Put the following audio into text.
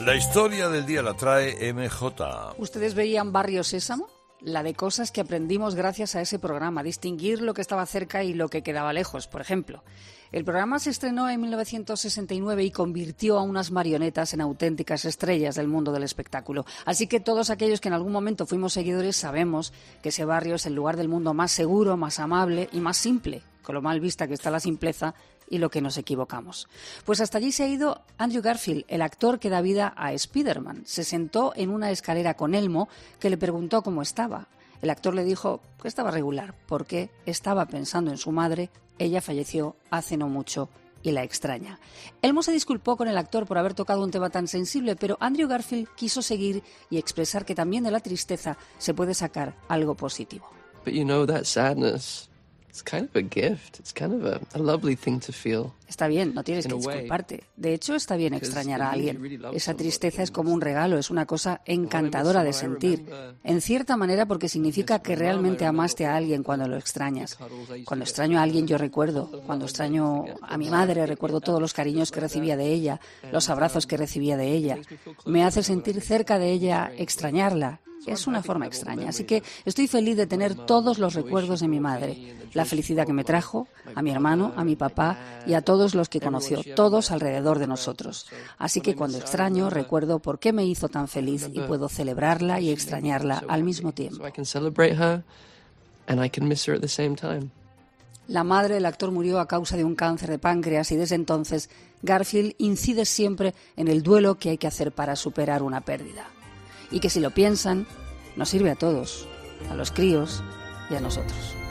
La historia del día la trae MJ. ¿Ustedes veían Barrio Sésamo? La de cosas que aprendimos gracias a ese programa, distinguir lo que estaba cerca y lo que quedaba lejos, por ejemplo. El programa se estrenó en 1969 y convirtió a unas marionetas en auténticas estrellas del mundo del espectáculo. Así que todos aquellos que en algún momento fuimos seguidores sabemos que ese barrio es el lugar del mundo más seguro, más amable y más simple, con lo mal vista que está la simpleza y lo que nos equivocamos. Pues hasta allí se ha ido Andrew Garfield, el actor que da vida a Spider-Man. Se sentó en una escalera con Elmo, que le preguntó cómo estaba. El actor le dijo que estaba regular, porque estaba pensando en su madre. Ella falleció hace no mucho y la extraña. Elmo se disculpó con el actor por haber tocado un tema tan sensible, pero Andrew Garfield quiso seguir y expresar que también de la tristeza se puede sacar algo positivo. But you know, that sadness, it's kind of a gift. It's kind of a lovely thing to feel. Está bien, no tienes que disculparte. De hecho, está bien extrañar a alguien. Esa tristeza es como un regalo, es una cosa encantadora de sentir. En cierta manera, porque significa que realmente amaste a alguien cuando lo extrañas. Cuando extraño a alguien, yo recuerdo. Cuando extraño a mi madre, recuerdo todos los cariños que recibía de ella, los abrazos que recibía de ella. Me hace sentir cerca de ella, extrañarla. Es una forma extraña, así que estoy feliz de tener todos los recuerdos de mi madre, la felicidad que me trajo, a mi hermano, a mi papá y a todos los que conoció, todos alrededor de nosotros. Así que cuando extraño, recuerdo por qué me hizo tan feliz y puedo celebrarla y extrañarla al mismo tiempo. La madre del actor murió a causa de un cáncer de páncreas y desde entonces Garfield incide siempre en el duelo que hay que hacer para superar una pérdida. Y que si lo piensan, nos sirve a todos, a los críos y a nosotros.